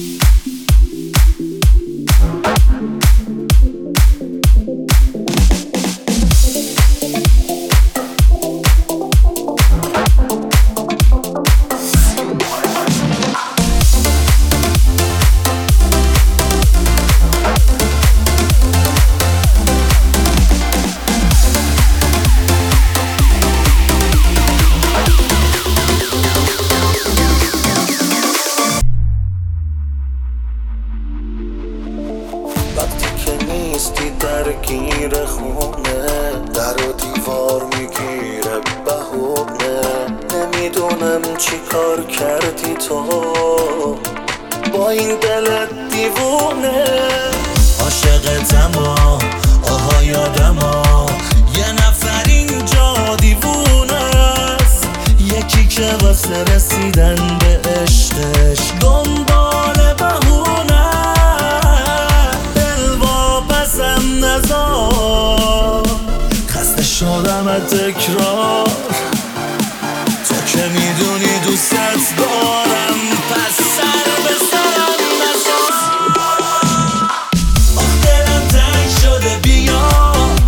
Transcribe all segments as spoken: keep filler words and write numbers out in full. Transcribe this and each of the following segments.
درگیر خونه در و دیوار میگیره بهونه. نمیدونم چی کار کردی تو با این دلت دیوونه. عاشقتم ها آها یادم ها یه نفر اینجا دیوونه است، یکی که واسه رسیدن به عشقش دنبال بهونه. دل واپسم نذار خسته شدم از تکرار، تو که میدونی دوستت دارم پس سر به سرم نذار. آخ دلم تنگ شده بیا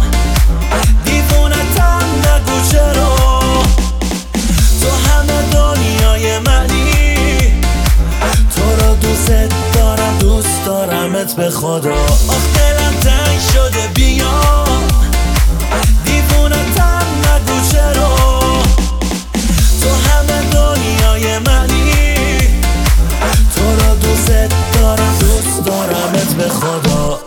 دیوونتم نگو چرا، تو همه دنیای منی، تو رو دوست دارم دوست دارمت به خدا. آخ دلم تنگ شده بیا دیوونتم نگو چرا، تو همه دنیای منی، تو رو دوست دارم دوست دارمت به خدا.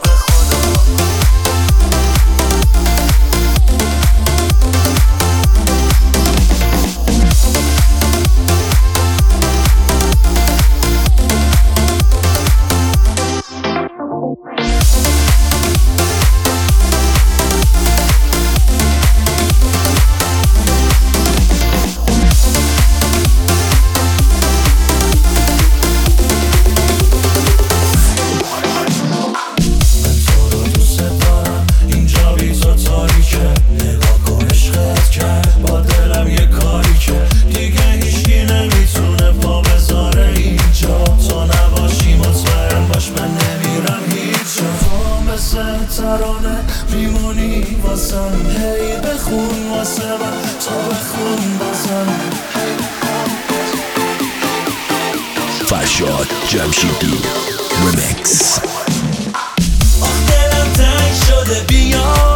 ترانه میمونی واسم، هی بخون واسه من تا بخون بازم. فرشاد جمشیدی ریمیکس. آخ دلم تنگ شده بیا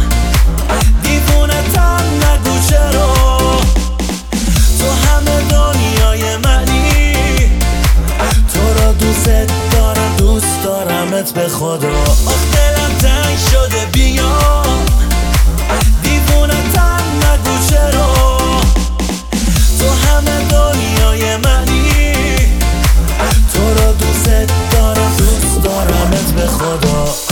دیوونتم نگو چرا، تو همه دنیای منی، تو رو دوست دارم دوست دارمت به خدا. آخ دلم تنگ شده بیا دیوونتم نگو چرا، تو همه دنیای منی، تو رو دوست دارم دوست دارمت به خدا.